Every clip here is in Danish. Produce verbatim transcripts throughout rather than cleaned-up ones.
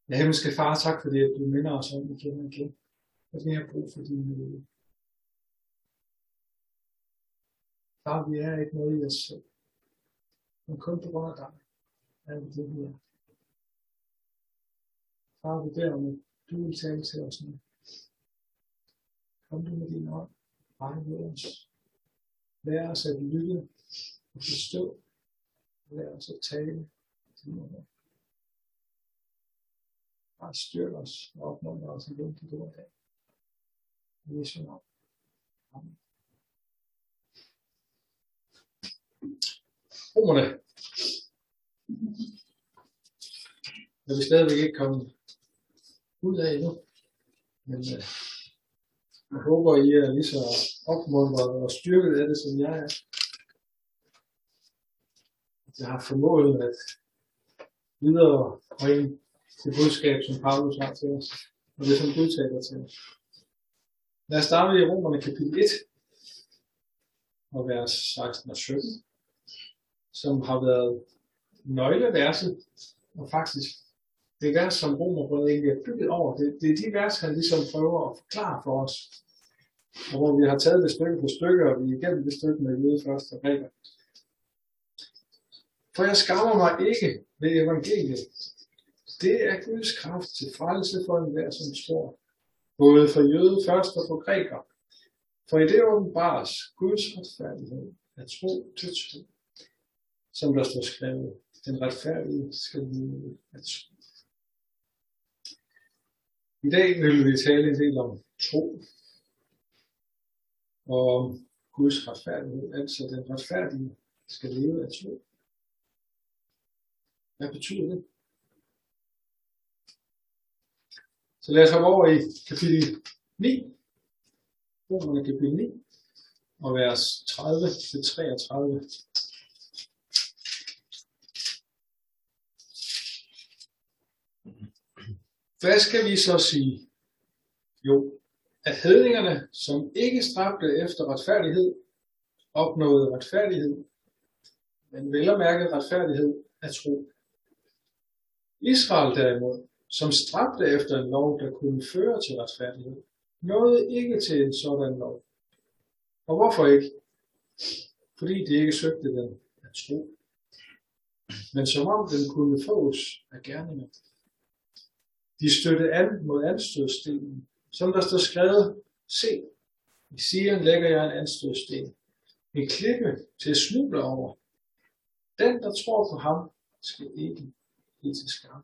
Ja, himmelske far, tak fordi at du minder os om igen og igen, at vi har brug for din nåde. Far, vi er ikke noget i os selv, men kun på grund af dig er vi det, vi er. Far, vi beder om, at du vil tale til os nu. Kom du med din ånd, bare med os. Lær os at lytte og forstå. Lær os at tale til noget. Bare styrk os og opmuntre os i den til dag. I Jesu navn. Amen. Romerne. Jeg vil stadigvæk ikke komme ud af endnu. Men øh, jeg håber, I er lige så opmuntret og styrket af det, som jeg er. Jeg har formået at videre bringe det budskab, som Paulus har til os, og det, som Gud taler til os. Lad os starte i Romerne kapitel et, og vers seksten og sytten, som har været nøgleverset, og faktisk det vers, som Romerbrevet egentlig er bygget over. Det, det er de vers, han ligesom prøver at forklare for os, og hvor vi har taget det stykke for stykke, og vi er igennem det stykke med jøde først og græker. For jeg skammer mig ikke ved evangeliet. Det er Guds kraft til frelse for enhver, som tror. Både for jøde først og for græker. For i det åbenbares Guds retfærdighed at tro til tro. Som der står skrevet, den retfærdige skal leve at tro. I dag vil vi tale en del om tro. Og om Guds retfærdighed, altså den retfærdige skal leve at tro. Hvad betyder det? Så lad os hoppe over i kapitel ni. Romerne kapitel ni. Og vers tredive til treogtredive. Hvad skal vi så sige? Jo, at hedningerne, som ikke stræbte efter retfærdighed, opnåede retfærdighed, men vel at mærke retfærdighed af tro. Israel derimod, som stræbte efter en lov, der kunne føre til retfærdighed, nåede ikke til en sådan lov. Og hvorfor ikke? Fordi de ikke søgte den at tro, men som om den kunne fås af gerninger. De støtte an mod anstødstenen, som der står skrevet, se, i Sion lægger jeg en anstødsten, en klippe til at snuble over. Den, der tror på ham, skal ikke blive til skam.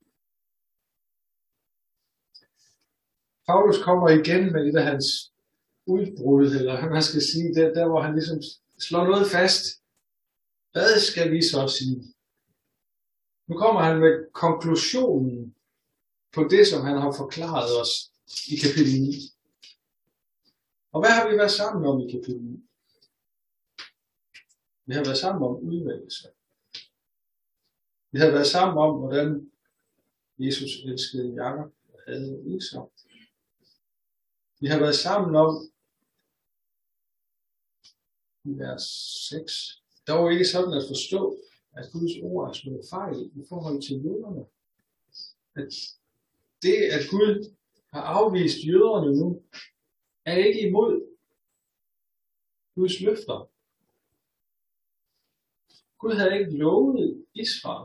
Paulus kommer igen med det af hans udbrud, eller hvad man skal sige, der, der hvor han ligesom slår noget fast. Hvad skal vi så sige? Nu kommer han med konklusionen på det, som han har forklaret os i kapitel ni. Og hvad har vi været sammen om i kapitel ni? Vi har været sammen om udvælgelse. Vi har været sammen om, hvordan Jesus elskede Jakob og havde Esau. Vi har været sammen om, i vers seks, dog ikke sådan at forstå, at Guds ord er slået fejl i forhold til jøderne. At det, at Gud har afvist jøderne nu, er ikke imod Guds løfter. Gud havde ikke lovet Israel,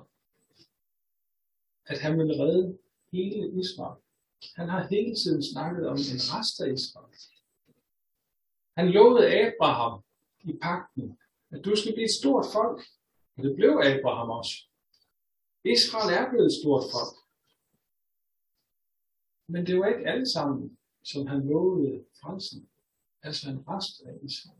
at han ville redde hele Israel. Han har hele tiden snakket om en rest af Israel. Han lovede Abraham i pagten, at du skal blive et stort folk. Og det blev Abraham også. Israel er blevet et stort folk. Men det var ikke alle sammen, som han lovede frelsen. Altså en rest af Israel.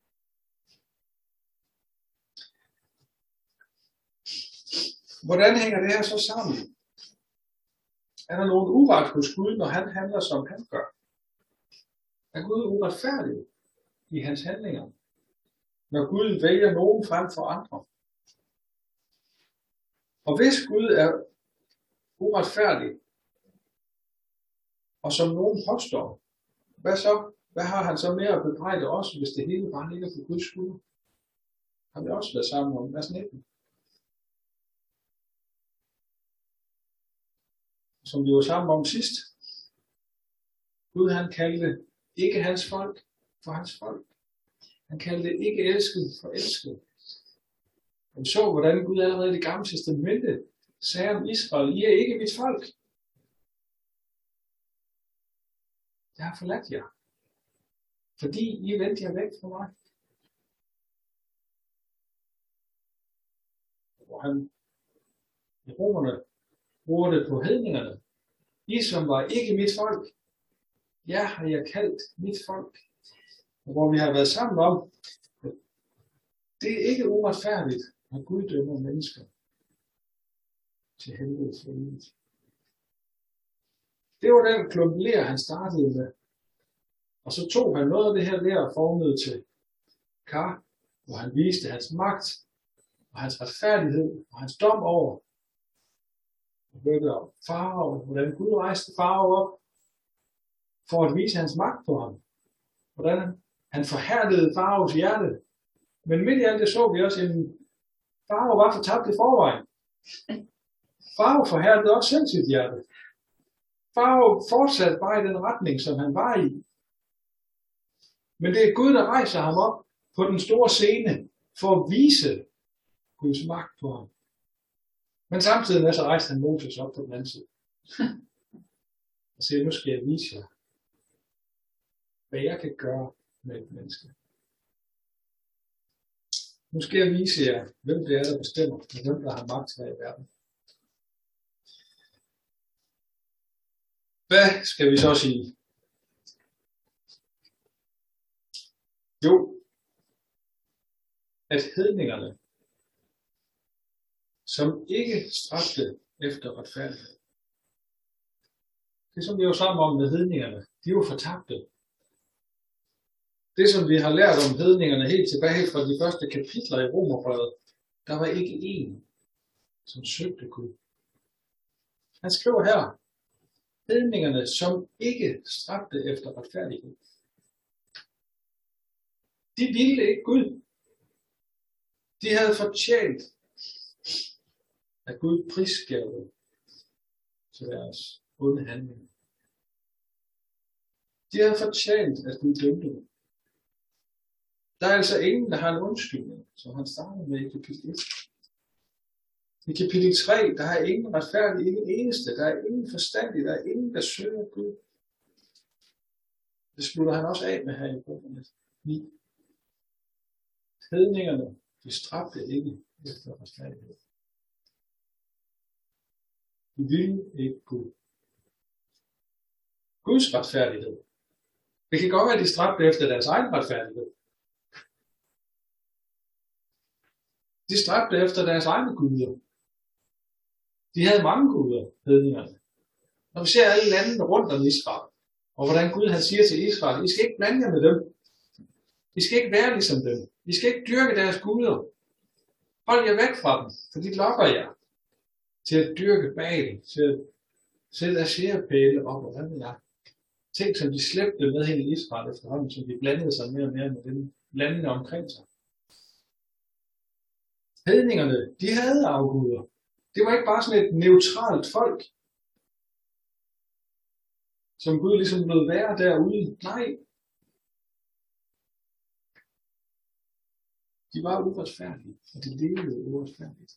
Hvordan hænger det her så sammen? Er der nogen uret hos Gud, når han handler, som han gør? Er Gud uretfærdig i hans handlinger, når Gud vælger nogen frem for andre? Og hvis Gud er uretfærdig, og som nogen påstår, hvad så? Hvad har han så mere at bebrejde os, hvis det hele bare ligger på Guds skulder? Har vi også været sammen om vers nitten. som vi var sammen om sidst. Gud han kaldte ikke hans folk for hans folk. Han kaldte ikke elsket for elsket. Og vi så, hvordan Gud allerede i det gamle testamente sagde om Israel, I er ikke mit folk. Jeg har forladt jer, fordi I vendte jer væk fra mig. Og han i romerne bruger det på hedningerne. I som var ikke mit folk, jer har jeg kaldt mit folk. Og hvor vi har været sammen om, det er ikke uretfærdigt, at Gud dømmer mennesker til helvede for evigt. Det var den klump ler, han startede med. Og så tog han noget af det her ler og formede til kar, hvor han viste hans magt, og hans retfærdighed, og hans dom over. Og hørte om Farao, hvordan Gud rejste Farao op, for at vise hans magt på ham. Hvordan han forhærdede Faraos hjerte. Men midt i alt det så vi også, at Farao var fortabt i forvejen. Farao forhærdede også selv sit hjerte. Farao fortsatte bare i den retning, som han var i. Men det er Gud, der rejser ham op på den store scene, for at vise Guds magt på ham. Men samtidig med så rejste han Moses op på den anden side. Og siger, nu skal jeg vise jer, hvad jeg kan gøre med et menneske. Nu skal jeg vise jer, hvem det er, der bestemmer, og hvem der har magt her i verden. Hvad skal vi så sige? Jo, at hedningerne, som ikke stræbte efter retfærdighed, det som vi var sammen om med hedningerne, de var fortabte. Det som vi har lært om hedningerne helt tilbage fra de første kapitler i Romerbrevet, der var ikke én, som søgte Gud. Han skriver her, hedningerne, som ikke stræbte efter retfærdighed. De ville ikke Gud. De havde fortjent, at Gud prisgav dem til deres onde handlinger. De havde fortjent, at Gud dømte dem. Der er altså ingen, der har en undskyldning, som han startede med i kapitel et. I kapitel tre, der er ingen retfærdig, ingen eneste, der er ingen forstandig, der er ingen, der søger Gud. Det slutter han også af med her i Romerne ni. Hedningerne, de stræbte ikke efter retfærdighed. De ville ikke Gud. Guds retfærdighed. Det kan godt være, at de stræbte efter deres egen retfærdighed. De stræbte efter deres egne guder. De havde mange guder, hedningerne. Når vi ser alle landene rundt om Israel, og hvordan Gud han siger til Israel, I skal ikke blande jer med dem. I skal ikke være ligesom dem. I skal ikke dyrke deres guder. Hold jer væk fra dem, for de lokker jer til at dyrke Baal, til at sætte asherapæle op, og hvad ved jeg. Ting, som de slæbte med hen i Israel efterhånden, som de blandede sig mere og mere med dem landene omkring sig. Hedningerne, de havde afguder. Det var ikke bare sådan et neutralt folk, som Gud ligesom lød være derude. Nej. De var uretfærdige, og de levede uretfærdigt.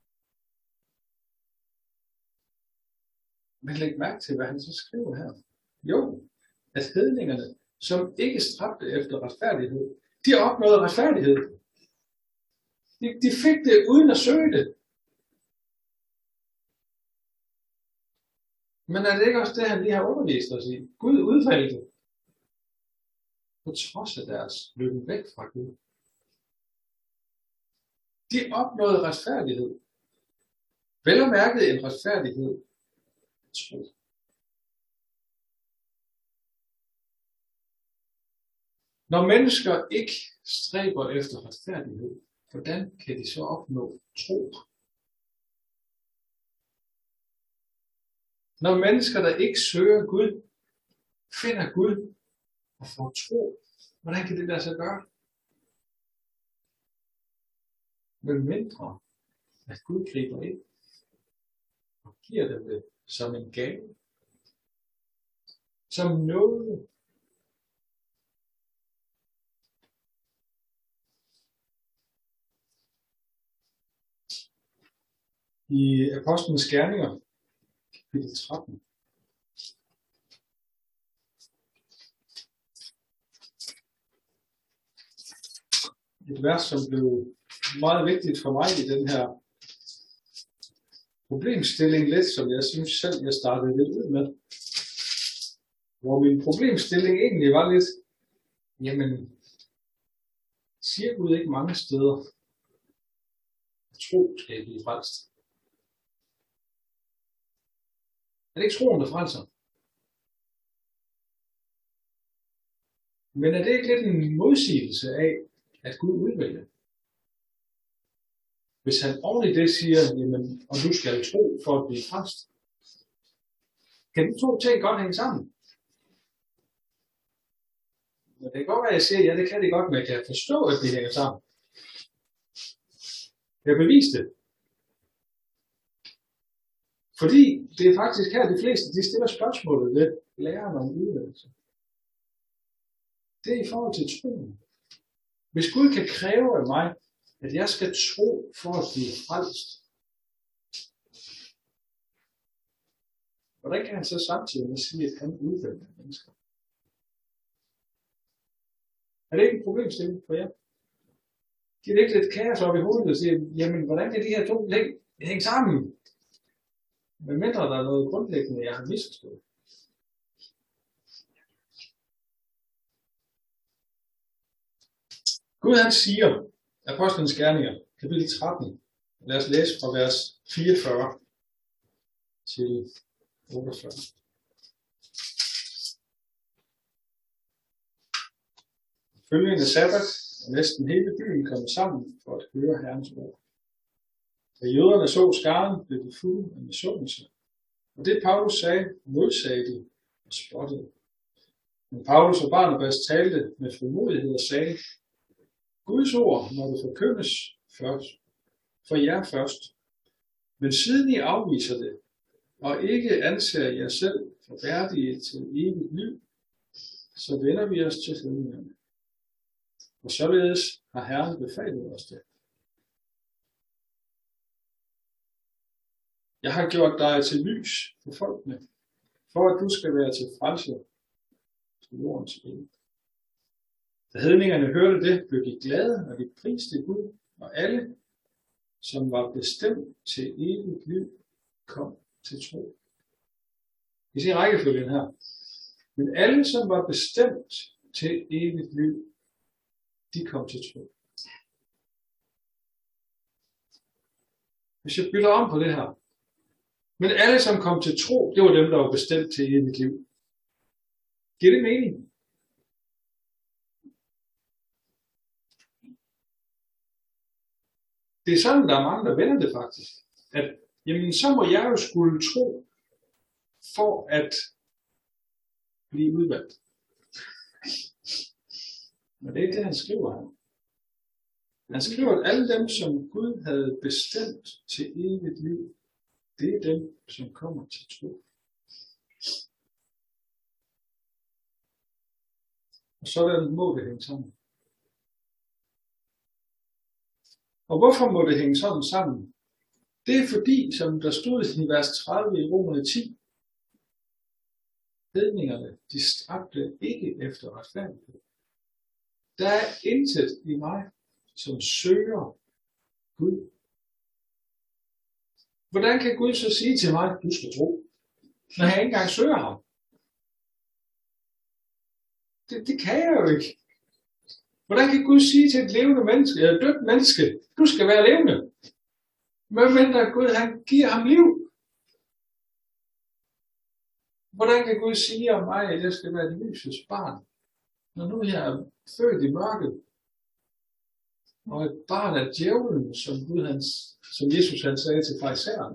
Men læg mærke til, hvad han så skriver her. Jo, at hedningerne, som ikke stræbte efter retfærdighed, de opnåede retfærdighed. De, de fik det uden at søge det. Men er det ikke også det, han lige har undervist os i? Gud udvalgte på trods af deres løben væk fra Gud. De opnåede retfærdighed. Vel og mærket en retfærdighed. Tro. Når mennesker ikke stræber efter retfærdighed, hvordan kan de så opnå tro? Når mennesker, der ikke søger Gud, finder Gud og får tro, hvordan kan det lade sig gøre? Men mindre, at Gud griber ind og giver dem det som en gave, som noget. I Apostlenes Gerninger, kapitel tretten. Et vers, som blev meget vigtigt for mig i den her problemstilling lidt, som jeg synes selv, jeg startede lidt ud med. Hvor min problemstilling egentlig var lidt, jamen, siger Gud ikke mange steder, at tro skal blive frelst? Er det ikke troen, der frelser? Men er det ikke lidt en modsigelse af, at Gud udvælger? Hvis han oven i det siger, jamen, og du skal tro for at blive frelst. Kan de to ting godt hænge sammen? Men det kan godt være, at jeg siger, ja, det kan det godt, men jeg kan forstå, at de hænger sammen. Jeg beviste det. Fordi det er faktisk her, de fleste de stiller spørgsmålet ved læreren om udvælgelse. Det er i forhold til troen. Hvis Gud kan kræve af mig, at jeg skal tro for at blive frelst, hvordan kan han så samtidig sige, at han udvælger mennesker? Er det ikke en problemstilling for jer? Giver det ikke lidt kaos op i hovedet og siger, jamen hvordan kan de her to hænge sammen? Men mindre der er noget grundlæggende, jeg har misforstået. Gud han siger, Apostlenes Gerninger, kapitel tretten, lad os læse fra vers fireogfyrre til otteogfyrre. Følgende sabbat og næsten hele byen kom sammen for at høre Herrens ord. Da jøderne så skaren, blev de fulde af misundelse. Og det Paulus sagde, modsagde de og spottede. Men Paulus og Barnabas talte med frimodighed og sagde, Guds ord må det forkyndes først, for jer først. Men siden I afviser det, og ikke anser jer selv for værdige til evigt liv, så vender vi os til hedningerne. Og således har Herren befalet os det. Jeg har gjort dig til lys for folkene, for at du skal være til frelse til jordens ende. Da hedningerne hørte det, blev de glade, og de priste Gud, og alle, som var bestemt til evigt liv, kom til tro. Vi ser rækkefølgen her. Men alle, som var bestemt til evigt liv, de kom til tro. Hvis jeg bytter om på det her. Men alle, som kom til tro, det var dem, der var bestemt til evigt liv. Giver det mening? Det er sådan, der er mange, der vender det faktisk. At, jamen, så må jeg jo skulle tro, for at blive udvalgt. Men det er ikke det, han skriver her. Han skriver, at alle dem, som Gud havde bestemt til evigt liv, det er dem, som kommer til tro. Og sådan må det hænge sammen. Og hvorfor må det hænge sådan sammen? Det er fordi, som der stod i vers tredive i Romerne ti, hedningerne, de stræbte ikke efter retfærdighed. Der er intet i mig, som søger Gud. Hvordan kan Gud så sige til mig, du skal tro, når jeg ikke engang søger ham? Det, det kan jeg jo ikke. Hvordan kan Gud sige til et levende menneske, eller et dødt menneske, du skal være levende? Medmindre Gud, han giver ham liv. Hvordan kan Gud sige om mig, at jeg skal være lysets barn, når nu jeg er født i mørket, og et barn af djævlen, som, Gud, hans, som Jesus han sagde til farisæerne?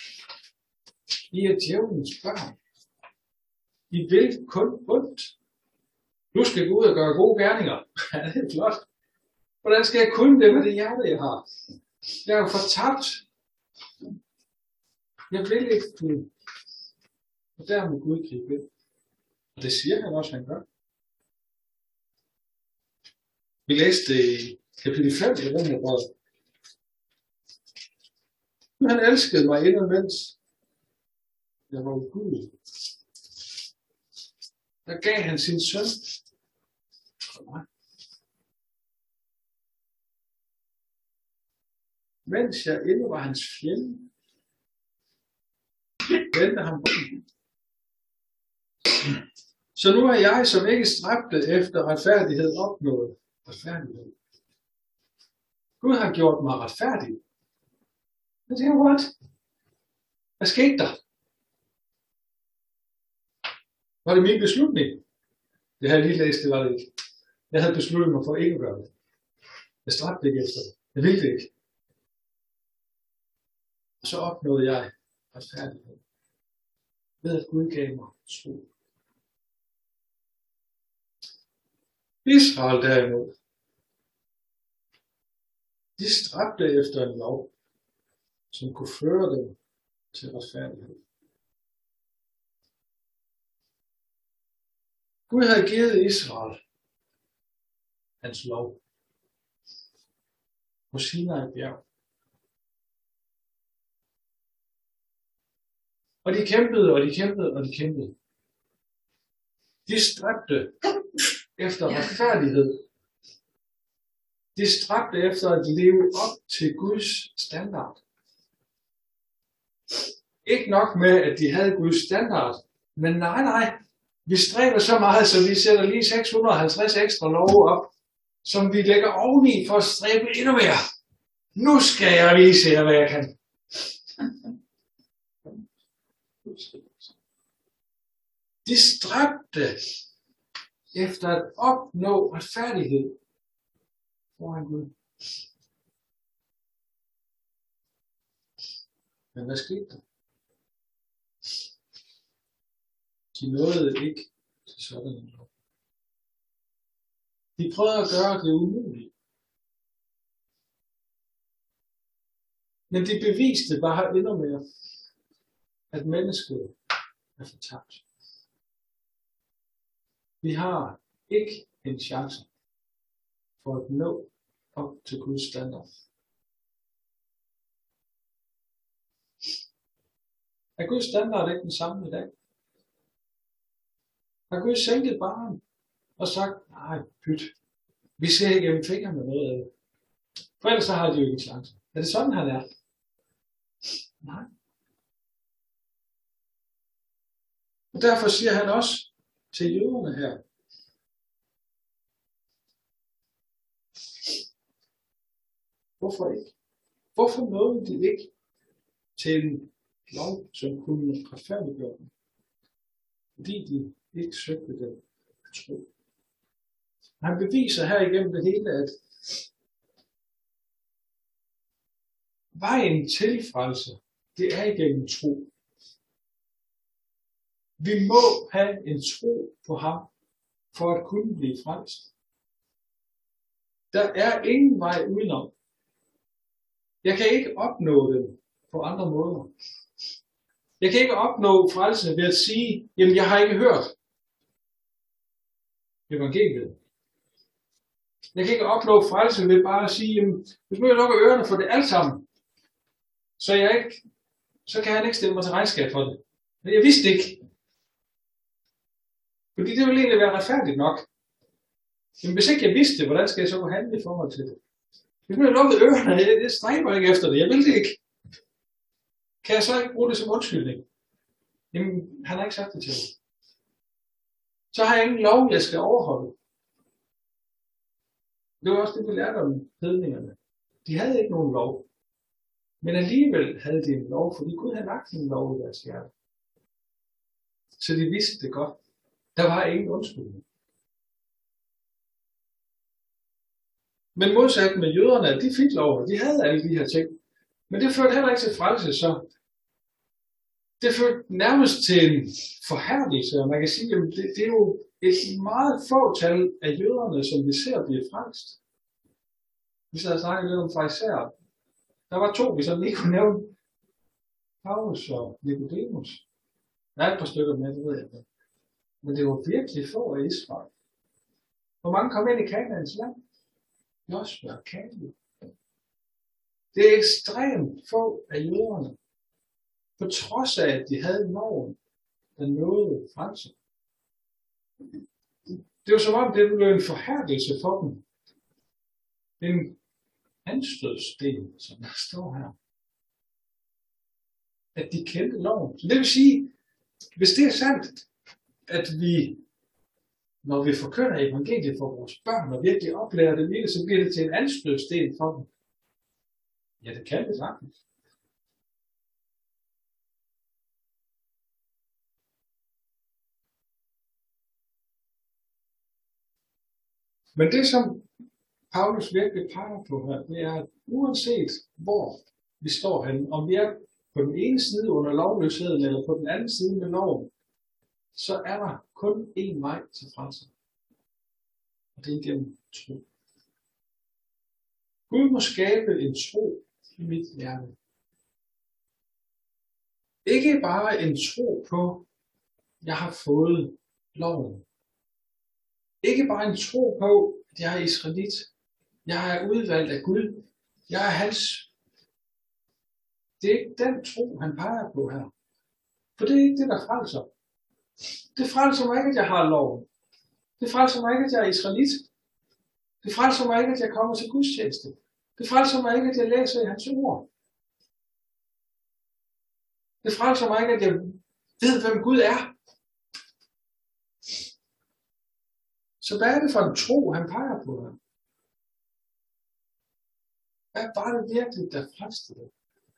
I er djævelens børn. I vil kun ondt. Du skal gå ud og gøre gode gerninger. Ja, det er flot. Hvordan skal jeg kunne det med det hjerte, jeg har? Jeg er jo fortabt. Jeg vil ikke Gud. Og der må Gud gribe ind. Og det siger han også, han gør. Vi læste i kapitel fem i Romerbrevet. Han elskede mig endnu mens jeg var ugudelig. Der gav han sin søn for mig. Mens jeg endnu var hans fjende, vendte ham ryggen. Så nu er jeg, som ikke stræbte efter retfærdighed, opnået retfærdighed. Gud har gjort mig retfærdig. Men det er jo what? Hvad skete der? Var det min beslutning? Det har jeg lige læst, det var det ikke. Jeg havde besluttet mig for ikke at gøre det. Jeg stræbte ikke efter det. Jeg ville det ikke. Og så opnåede jeg retfærdighed. Ved at Gud gav mig tro. Israel derimod, de stræbte efter en lov, som kunne føre dem til retfærdighed. Gud havde givet Israel hans lov på Sinai bjerg. Og de kæmpede, og de kæmpede, og de kæmpede. De stræbte efter retfærdighed. De stræbte efter at leve op til Guds standard. Ikke nok med, at de havde Guds standard, men nej, nej. Vi stræber så meget, så vi sætter lige seks hundrede og halvtreds ekstra love op, som vi lægger oveni for at stræbe endnu mere. Nu skal jeg vise jer, hvad jeg kan. De stræbte efter at opnå retfærdighed foran Gud. Men hvad skete der? De nåede ikke til sådan en lov. De prøvede at gøre det umulige. Men de beviste bare endnu mere, at mennesket er fortabt. Vi har ikke en chance for at nå op til Guds standard. Er Guds standard ikke den samme i dag? Har Gud sænket barren og sagt, nej, pyt, vi ser igennem fingrene med noget af det. For ellers så har de jo ikke en chance. Er det sådan, han er? Nej. Og derfor siger han også til jøderne her, hvorfor ikke? Hvorfor nåede de ikke til en lov, som kunne retfærdiggøre dem? Fordi de ikke søgte den tro. Han beviser her igennem det hele, at vejen til frelse, det er igennem tro. Vi må have en tro på ham, for at kunne blive frelst. Der er ingen vej udenom. Jeg kan ikke opnå det på andre måder. Jeg kan ikke opnå frelse ved at sige, jamen jeg har ikke hørt evangeliet. Jeg kan ikke opnå frelse ved bare at sige, jamen hvis nu jeg lukker ørerne for det alt sammen, så, jeg ikke, så kan han ikke stille mig til regnskab for det. Men jeg vidste ikke. Fordi det ville egentlig være retfærdigt nok. Men hvis ikke jeg vidste det, hvordan skal jeg så gå handle i forhold til det? Hvis nu jeg lukkede ørerne, jeg, jeg stræber ikke efter det. Jeg vil det ikke. Kan jeg så ikke bruge det som undskyldning? Jamen, han har ikke sagt det til mig. Så har jeg ingen lov, jeg skal overholde. Det var også det, vi lærte om hedningerne. De havde ikke nogen lov. Men alligevel havde de en lov, fordi Gud havde lagt en lov i deres hjerte. Så de vidste det godt. Der var ingen undskyldning. Men modsat med jøderne, de fik lov, og de havde alle de her ting. Men det førte heller ikke til frelse, så det førte nærmest til en forhærdelse, og man kan sige, at det, det er jo et meget fåtal af jøderne, som vi ser blive frelst. Vi så har snakket lidt om farisæer. Der var to, vi sådan ikke kunne nævne, Paulus og Nicodemus. Der er et par stykker med, det ved jeg ikke. Men det var virkelig få af Israel. Hvor mange kom ind i Kanaans land? Josua og Kaleb. Det er ekstremt få af jøderne. På trods af, at de havde loven, der nåede frem sig. Det var som om, det blev en forhærdelse for dem. En anstødssten, som der står her. At de kendte loven. Så det vil sige, hvis det er sandt, at vi, når vi forkynder evangeliet for vores børn, og virkelig oplærer det virkelig, så bliver det til en anstødssten for dem. Ja, det kan det sagtens. Men det, som Paulus virkelig peger på her, det er, at uanset hvor vi står henne, om vi er på den ene side under lovløsheden, eller på den anden side med loven, så er der kun én vej til frelse. Og det er gennem tro. Gud må skabe en tro i mit hjerte. Ikke bare en tro på, at jeg har fået loven. Ikke bare en tro på, at jeg er israelit. Jeg er udvalgt af Gud. Jeg er hans. Det er ikke den tro, han peger på her. For det er ikke det, der frelser. Det frelser mig ikke, at jeg har loven. Det frelser mig ikke, at jeg er israelit. Det frelser mig ikke, at jeg kommer til gudstjeneste. Det frelser mig ikke, at jeg læser i hans ord. Det frelser mig ikke, at jeg ved, hvem Gud er. Så hvad er det for en tro, han peger på her? Hvad var det virkelig, der frelste det?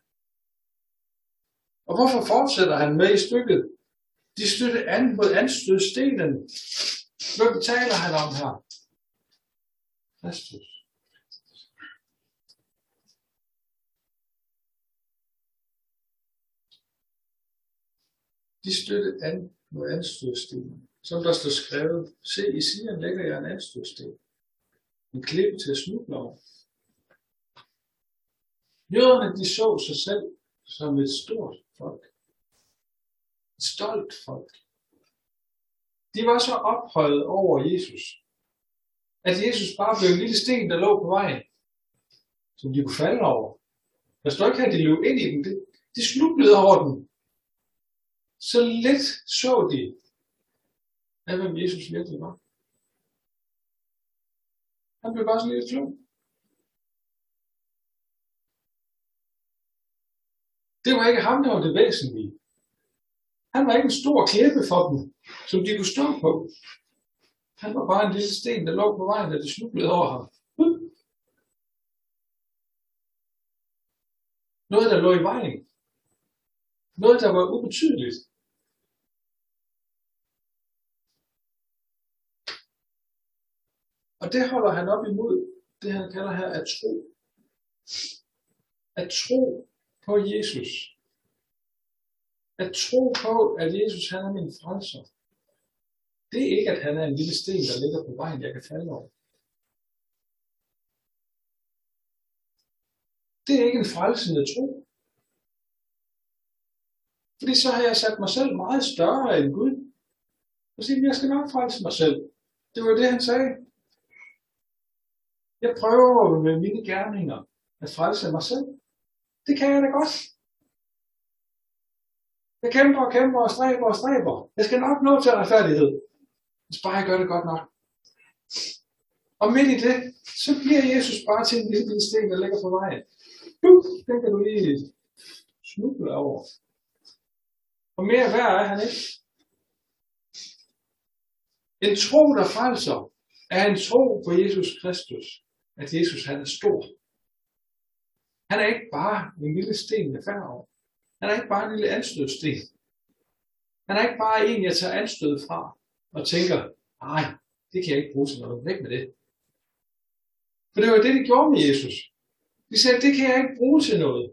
Og hvorfor fortsætter han med i stykket? De støtte an mod anstødstenen. Hvem taler han om her? Kristus. De støtte an mod anstødstenen. Som der står skrevet, se, i Sion lægger jeg en anstødsten. En klippe til at snuble over. Jøderne, de så sig selv som et stort folk. Et stolt folk. De var så ophøjet over Jesus, at Jesus bare blev en lille sten, der lå på vejen, som de kunne falde over. Der står ikke her, de løb ind i den. De, de snublede over den. Så lidt så de, af hvem Jesus virkelig var. Han blev bare sådan lidt klog. Det var ikke ham, der var det væsentlige. Han var ikke en stor klippe for dem, som de kunne stå på. Han var bare en lille sten, der lå på vejen, da de snublede over ham. Noget, der lå i vejen. Noget, der var ubetydeligt. Og det holder han op imod, det han kalder her at tro. At tro på Jesus. At tro på, at Jesus han er min frelser. Det er ikke, at han er en lille sten, der ligger på vejen, jeg kan falde over. Det er ikke en frelsende tro. Fordi så har jeg sat mig selv meget større end Gud. Og siger, jeg skal nok frelse mig selv. Det var det, han sagde. Jeg prøver med mine gerninger at frelse mig selv. Det kan jeg da godt. Jeg kæmper og kæmper og stræber og stræber. Jeg skal nok nå til retfærdighed. Hvis bare jeg gør det godt nok. Og midt i det, så bliver Jesus bare til en lille sten, der ligger på vejen. Den kan du lige snuble over. Og mere værd er han ikke. En tro, der frelser, er en tro på Jesus Kristus. At Jesus han er stor. Han er ikke bare en lille sten med færd over. Han er ikke bare en lille anstødsten. Han er ikke bare en, jeg tager anstød fra og tænker, nej, det kan jeg ikke bruge til noget. Væk med det. For det var det, de gjorde med Jesus. De sagde, det kan jeg ikke bruge til noget.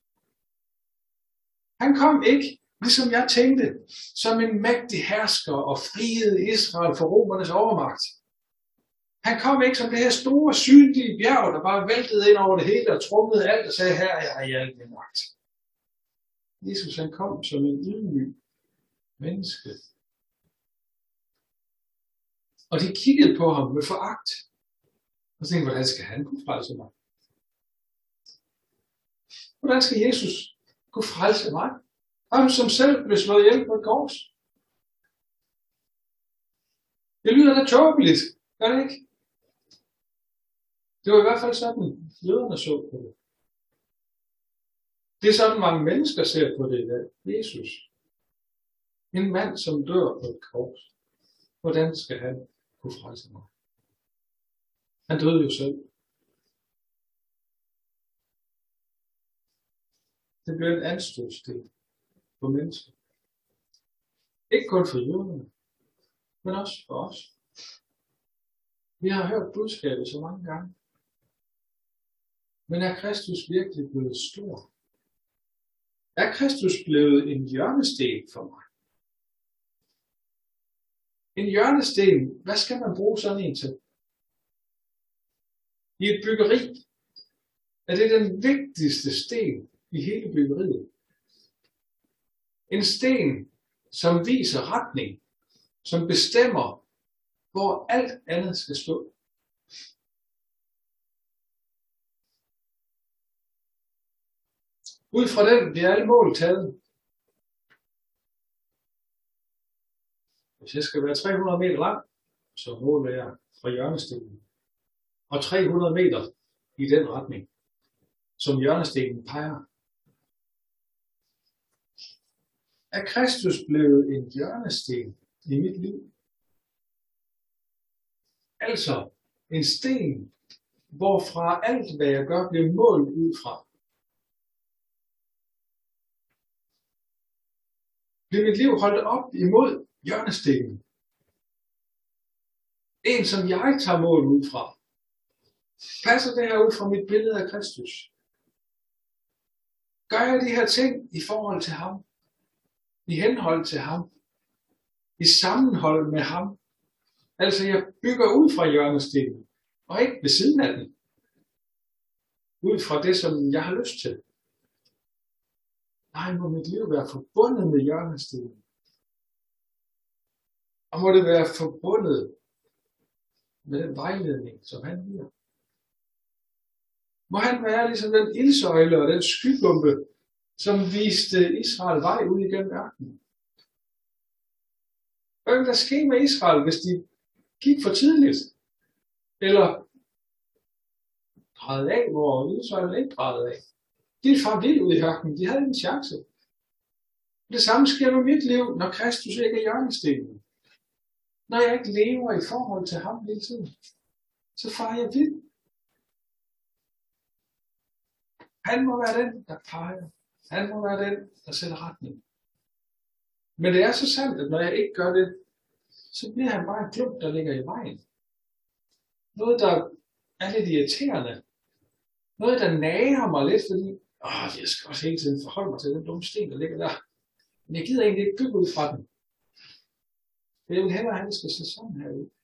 Han kom ikke, ligesom jeg tænkte, som en mægtig hersker og friede Israel for romernes overmagt. Han kom ikke som det her store, synlige bjerg, der bare væltede ind over det hele og trummede alt og sagde, her er jeg i al min magt. Jesus han kom som en ydmyg menneske. Og de kiggede på ham med foragt. Og tænkte, hvordan skal han kunne frelse mig? Hvordan skal Jesus kunne frelse mig? Ham som selv blev slået ihjel på et kors. Det lyder da tåbeligt, gør det ikke? Det var i hvert fald sådan, jøderne så på det. Det er sådan, mange mennesker ser på det i dag. Jesus. En mand, som dør på et kors. Hvordan skal han kunne frelse mig? Han døde jo selv. Det blev en anstødssten for mennesker. Ikke kun for jøderne, men også for os. Vi har hørt budskabet så mange gange. Men er Kristus virkelig blevet stor? Er Kristus blevet en hjørnesten for mig? En hjørnesten, hvad skal man bruge sådan en til? I et byggeri er det den vigtigste sten i hele byggeriet. En sten, som viser retning, som bestemmer, hvor alt andet skal stå. Ud fra den bliver alle mål taget. Hvis jeg skal være tre hundrede meter lang, så måler jeg fra hjørnestenen. Og tre hundrede meter i den retning, som hjørnestenen peger. Er Kristus blevet en hjørnesten i mit liv? Altså en sten, hvorfra alt hvad jeg gør bliver målt ud fra. Bliver mit liv holdt op imod hjørnestenen? En som jeg tager mål ud fra. Passer det her ud fra mit billede af Kristus? Gør jeg de her ting i forhold til ham? I henhold til ham? I sammenhold med ham? Altså jeg bygger ud fra hjørnestenen, og ikke ved siden af den. Ud fra det, som jeg har lyst til. Nej, må mit liv være forbundet med hjørnestenen. Og må det være forbundet med den vejledning, som han giver. Må han være ligesom den ildsøjle og den skybombe, som viste Israel vej ud igennem ørkenen. Hvad vil der ske med Israel, hvis de gik for tidligt? Eller drejede af, hvor Israel ikke drejede af? De er far vild ud i ørkenen. De havde en chance. Det samme sker med mit liv, når Kristus ikke er hjørnestenen. Når jeg ikke lever i forhold til ham hele tiden, så farer jeg vild. Han må være den, der peger. Han må være den, der sætter retning. Men det er så sandt, at når jeg ikke gør det, så bliver han bare en klump, der ligger i vejen. Noget, der er lidt irriterende. Noget, der nager mig lidt, fordi åh, jeg skal også hele tiden forholde mig til den dumme sten, der ligger der. Men jeg gider egentlig ikke bygge ud fra den. Jeg vil hellere, at han skal se sådan her ud.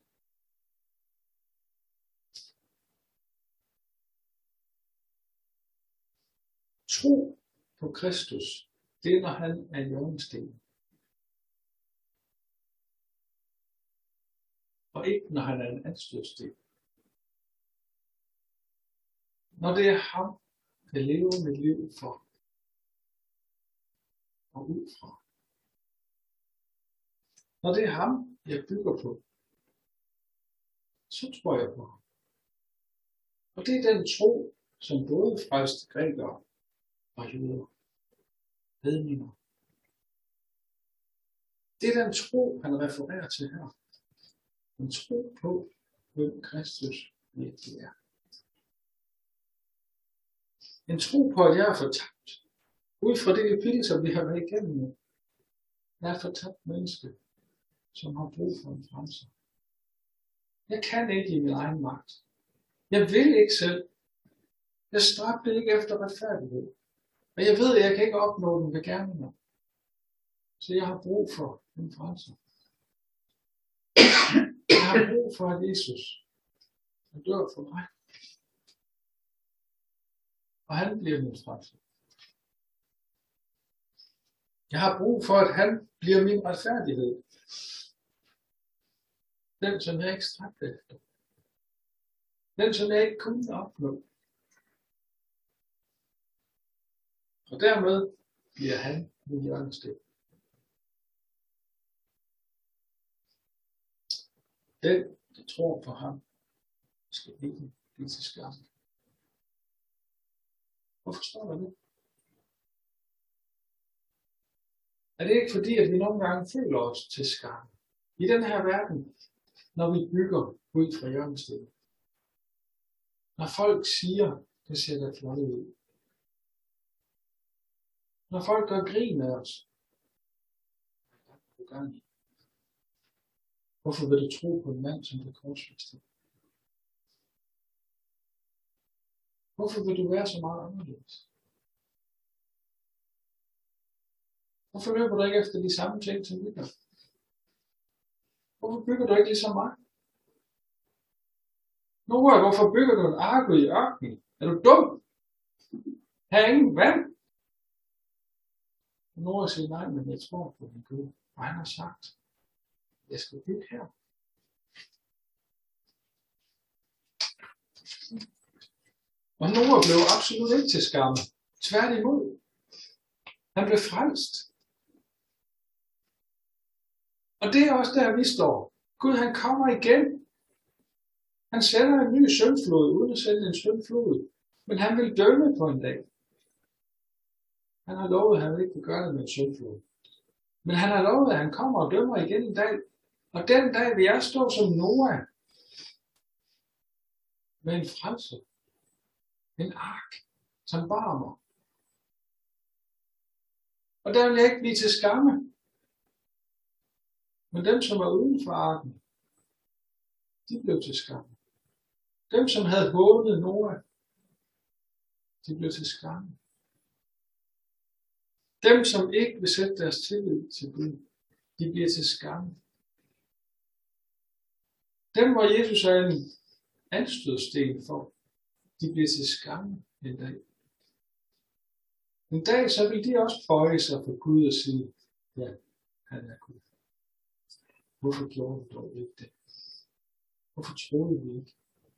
Tro på Kristus, det er, når han er hjørnesten. Og ikke, når han er en anstødssten. Når det er ham, jeg lever mit liv for og ud fra. Når det er ham, jeg bygger på, så tror jeg på ham. Og det er den tro, som både frelste grækere og jøder, hedninger. Det er den tro, han refererer til her. En tro på, hvem Kristus virkelig er. En tro på, at jeg er fortabt. Ud fra det kapitel, som vi har været igennem nu. Jeg er et fortabt menneske, som har brug for en frelser. Jeg kan ikke i min egen magt. Jeg vil ikke selv. Jeg stræber ikke efter retfærdighed. Og jeg ved, at jeg kan ikke opnå den ved gerninger. Så jeg har brug for en frelser. Jeg har brug for, at Jesus han dør for mig. Og han bliver min frelser. Jeg har brug for, at han bliver min retfærdighed. Den, som jeg ikke stræbte efter. Den, som jeg ikke kunne opnå. Og dermed bliver han min hjørnesten. Den, der tror på ham, skal ikke blive til skam. Hvorfor står der det? Er det ikke fordi, at vi nogle gange føler os til skam? I den her verden, når vi bygger ud fra hjørnesten. Når folk siger, det ser da flot ud. Når folk gør grin af os. Hvorfor vil du tro på en mand, som bliver korsfæstet? Hvorfor vil du være så meget anderledes? Hvorfor løber du ikke efter de samme ting, som vi gør? Hvorfor bygger du ikke ligesom mig? Noah, hvorfor bygger du en ark i ørkenen? Er du dum? Her er ingen vand. Noah siger nej, men jeg tror på min Gud. Og han har sagt, jeg skal bygge her. Og Noah blev absolut ikke til skamme. Tværtimod. Han blev frelst. Og det er også der, vi står. Gud, han kommer igen. Han sender en ny syndflod, uden at sende en syndflod. Men han vil dømme på en dag. Han har lovet, at han ikke vil gøre det med en syndflod. Men han har lovet, at han kommer og dømmer igen en dag. Og den dag vil jeg stå som Noah. Med en frelse. En ark, som varmer. Og der vil jeg ikke blive til skamme. Men dem, som er uden for arken, de blev til skamme. Dem, som havde hånet Noah, de blev til skamme. Dem, som ikke vil sætte deres tillid til Gud, de bliver til skamme. Dem, hvor Jesus er en anstødsten for, de bliver til skamme en dag. En dag, så vil de også bøje sig for Gud og sige, ja, han er Gud. Hvorfor gjorde vi dog ikke det? Hvorfor troede vi ikke?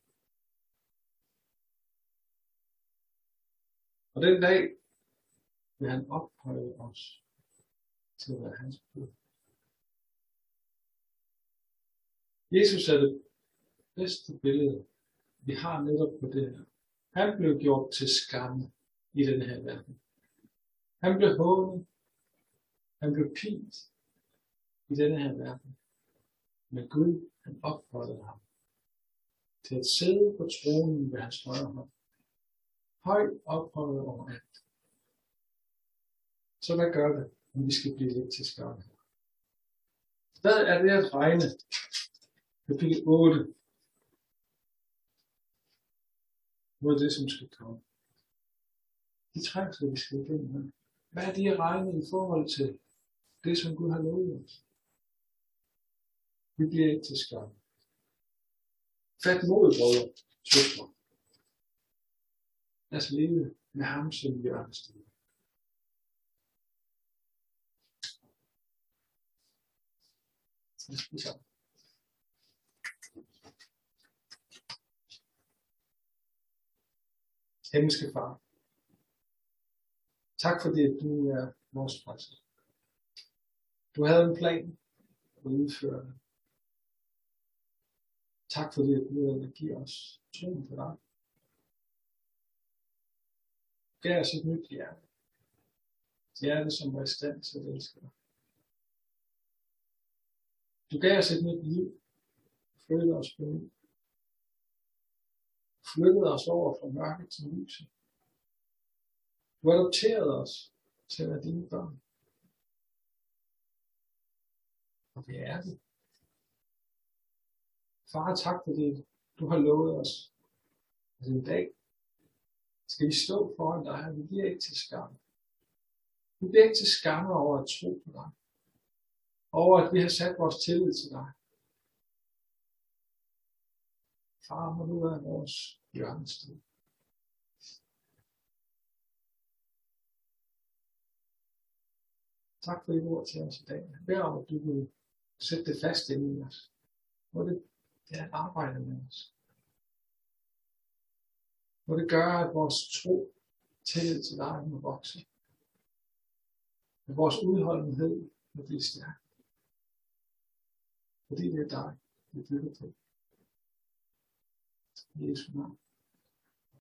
Og den dag vil han ophøje os til at være hans brud. Jesus er det bedste billede, vi har netop på det her. Han blev gjort til skamme i den her verden. Han blev hånet. Han blev pint i denne her verden. Men Gud, han ophøjede ham til at sidde på tronen ved hans højre hånd. Højt ophøjet over alt. Så hvad gør det, om vi skal blive lidt til skamme? Hvad er det at regne? Kapitel otte. Hvor er det, som skal komme? De trængsler, vi skal igennem her. Hvad er det at regne i forhold til det, som Gud har lovet os? Vi bliver ikke til skamme. Fat mod, brødre, søstre. Lad os leve med ham som hjørnesten. Himmelske Far, tak fordi du er vores frelser. Du havde en plan og udførte den. Tak fordi du vil give os troen på dig. Gav os et nyt hjerte. Et hjerte, som var i stand til at elske dig. Du gav os et nyt liv. Flyttede os på ny. Flyttede os over fra mørket til lyset. Du adopterede os til at være dine børn. Og det er det. Far, tak fordi du har lovet os, at en dag skal vi stå foran dig, og vi bliver ikke til skamme. Vi bliver ikke til skamme over at tro på dig. Over at vi har sat vores tillid til dig. Far, må du være vores hjørnested. Tak for dit ord til os i dag. Jeg beder om, at du vil sætte det fast inde i os. Må det, det er at arbejde med os. Må det gøre, at vores tro, tillid til dig må vokse. At vores udholdenhed må blive stærk. Fordi det er dig, vi bygger på. I Jesu navn.